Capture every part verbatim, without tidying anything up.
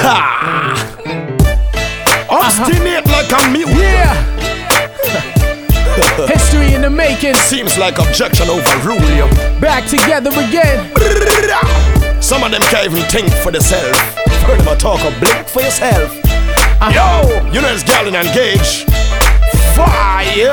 Obstinate like a mute. Yeah. History in the making. Seems like objection overruled you. Back together again. Some of them can't even think for themselves. Heard them a talk of blink for yourself. Uh-huh. Yo, you know it's girl in engage. Fire.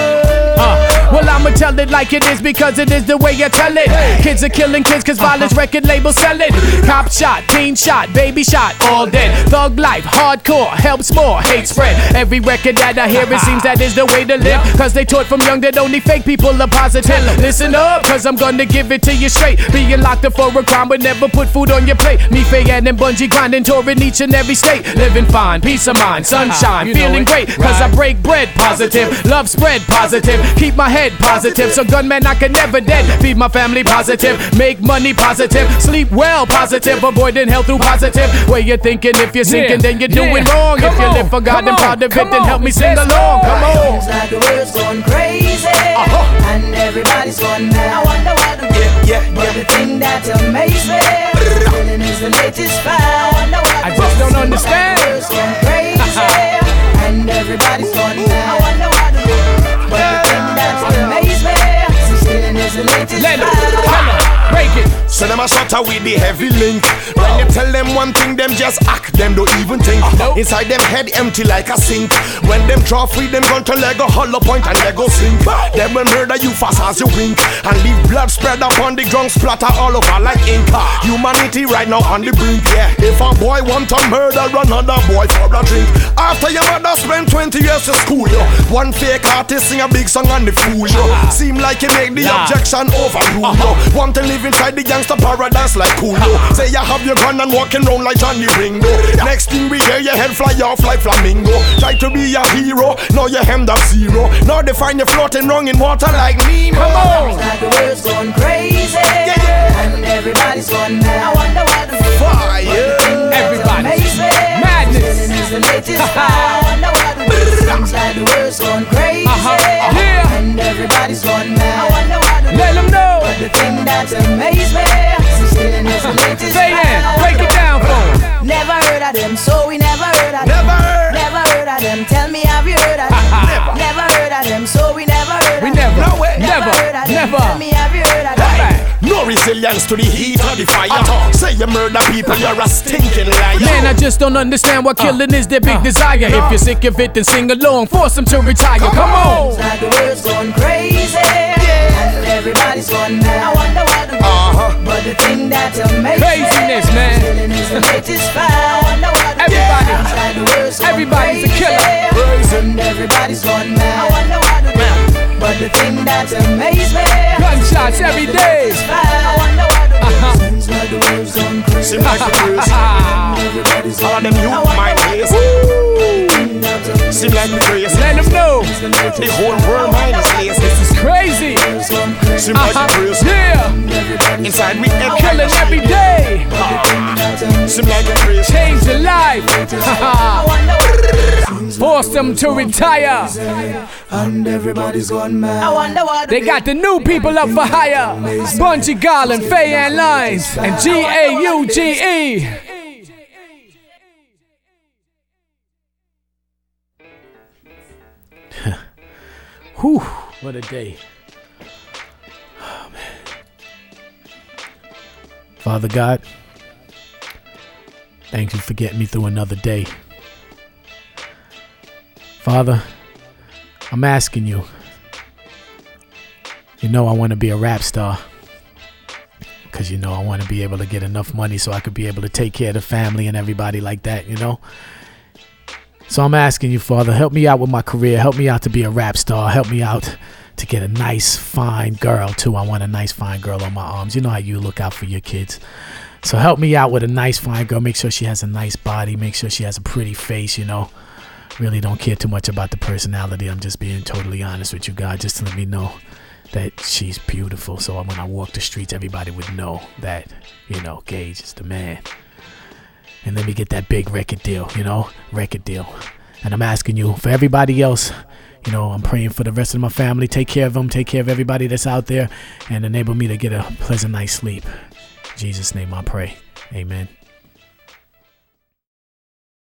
Uh. Well, I'ma tell it like it is because it is the way you tell it. Hey. Kids are killing kids cause uh-huh. violence record labels sell it. Cop shot, teen shot, baby shot, all dead. Thug life, hardcore, helps more, hate spread. Every record that I hear, it seems that is the way to live. Cause they taught from young that only fake people are positive. Listen up, cause I'm gonna give it to you straight. Being locked up for a crime but never put food on your plate. Me, Fayan, and Bungie grinding, touring each and every state. Living fine, peace of mind, sunshine, uh-huh. feeling great. Cause I break bread positive, love spread positive. Keep my head positive, so gunman I can never dead. Feed my family positive, make money positive, sleep well positive, avoiding hell through positive. Way you're thinking, if you're sinking, yeah. then you're yeah. doing wrong. Come if you on. live for God and proud of it, then help me sing Let's along. Go. Come on. Seems like the world's going crazy, uh-huh. and everybody's going mad. I wonder why the yeah, yeah, but yeah. the thing that amazes me, feeling is the latest fad. I wonder why I just don't understand. Like the world's going crazy, and everybody's going mad. I wonder why the but the thing that amazes me, feeling is the latest Let it, break it. So them a shutter with the heavy link. When you tell them one thing, them just act, them don't even think. Nope. Inside them head empty like a sink. When them draw free, them gun to Lego hollow point and Lego sink. Them will murder you fast as you wink, and leave blood spread upon the ground, splatter all over like ink. Humanity right now on the brink, yeah. If a boy want to murder another boy for a drink, after your mother spent twenty years to school, yo, one fake artist sing a big song on the fool, yo. Seem like you make the nah. objection overrule, yo. Want to live inside the gangster paradise like cool, yo. Say you have your gun and walking round like Johnny Ringo. Next thing we hear your head fly off like flamingo. Try to be a hero, now you hemmed up zero. Now they find you floating wrong in water like Nemo. Come on. Like the world's going crazy, yeah, yeah. and everybody's going mad. I wonder why the fire. Everybody's madness. Is the latest I wonder why the seems like the world's going crazy, uh-huh. Uh-huh. Yeah. and everybody's going mad. I wonder why the let them know. But the thing that amazes me, feeling is the latest Say that, break it down for them. Never heard of them, so we never heard of them. Never heard. Never heard of them. Tell me, have you heard of them? Never. Never heard of them, so we never heard of we them. Never. No way. Never. Never heard of them. Never. Tell me, have you heard of them? Hey. No resilience to the heat of the fire. Uh-huh. Say you murder people, you're a stinking liar. Man, I just don't understand why killing uh, is their big uh, desire. Uh, if you're sick of it, then sing along. Force them to retire. Come, Come on. It's like the world's going crazy, yeah. and everybody's going mad. I wonder why the uh-huh. but the thing that amazes craziness, man. Feeling is the latest fad. I wonder why the everybody, it's like the world's going everybody's crazy, a killer. and everybody's going mad. I wonder why the but the thing that amazes me, gunshots every day. I wonder why the uh-huh. seems like the world's going crazy. Seems like the world's everybody's all of them youth mind ways. Seem like the crazy. Let them know. The whole world mind is lazy. This is crazy. Seem like the crazy. Yeah. Inside we head killing every day. Seem like the crazy. Change your life. Force them to retire. And everybody's gone mad. I wonder why they got the new people up for hire. Bungie Garland, Fayan Lines, and G A U G E. Whew, what a day. Oh, man. Father God, thank you for getting me through another day. Father, I'm asking you. You know I want to be a rap star. Because, you know, I want to be able to get enough money so I could be able to take care of the family and everybody like that, you know? So I'm asking you, Father, help me out with my career. Help me out to be a rap star. Help me out to get a nice, fine girl, too. I want a nice, fine girl on my arms. You know how you look out for your kids. So help me out with a nice, fine girl. Make sure she has a nice body. Make sure she has a pretty face, you know? Really don't care too much about the personality. I'm just being totally honest with you, God, just to let me know that she's beautiful. So when I walk the streets, everybody would know that, you know, Gage is the man. And let me get that big record deal, you know, record deal. And I'm asking you, for everybody else, you know, I'm praying for the rest of my family. Take care of them. Take care of everybody that's out there and enable me to get a pleasant night's sleep. In Jesus' name I pray. Amen.